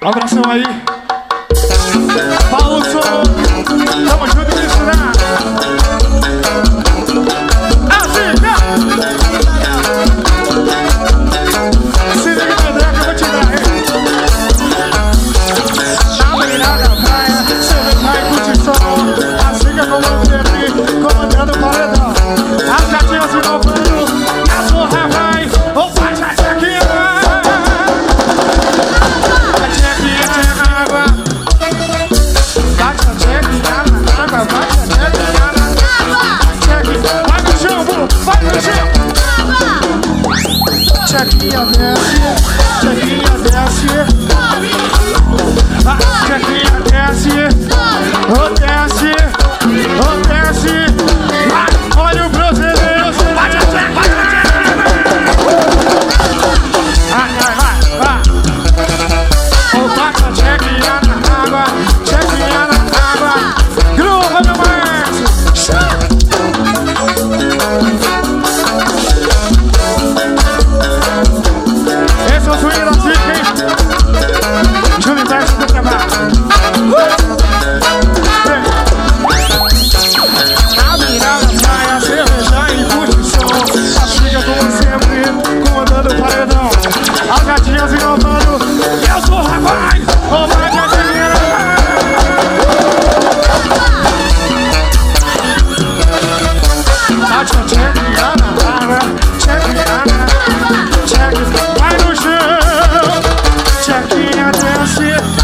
Um abração aí. Paulo Som. Tamo junto nisso, né? Assim, né? Se liga na droga, eu vou te dar, hein? Na beirada da praia, cê vai curtir som. Assim que eu comandei aqui, comandando o paredão. As gatinhas inovando, e a zorra vai. Ou faz a chequinha, chequinha desce, chequinha desce, chequinha desce, oh desce, oh desce, olha o brasileiro, vai, vai, oh bata chequinha na água, gruva meu maestro. Esse é o swing da Zica, hein? Júlio Verso do trabalho. Na virada da praia, cerveja e curtição. A chica como sempre, comandando o paredão. As gatinhas inovando, e eu sou o rapaz. Ô, vai, gatinha. Bate a chequinha na água, chequinha na água. Vai no chão, chequinha desce.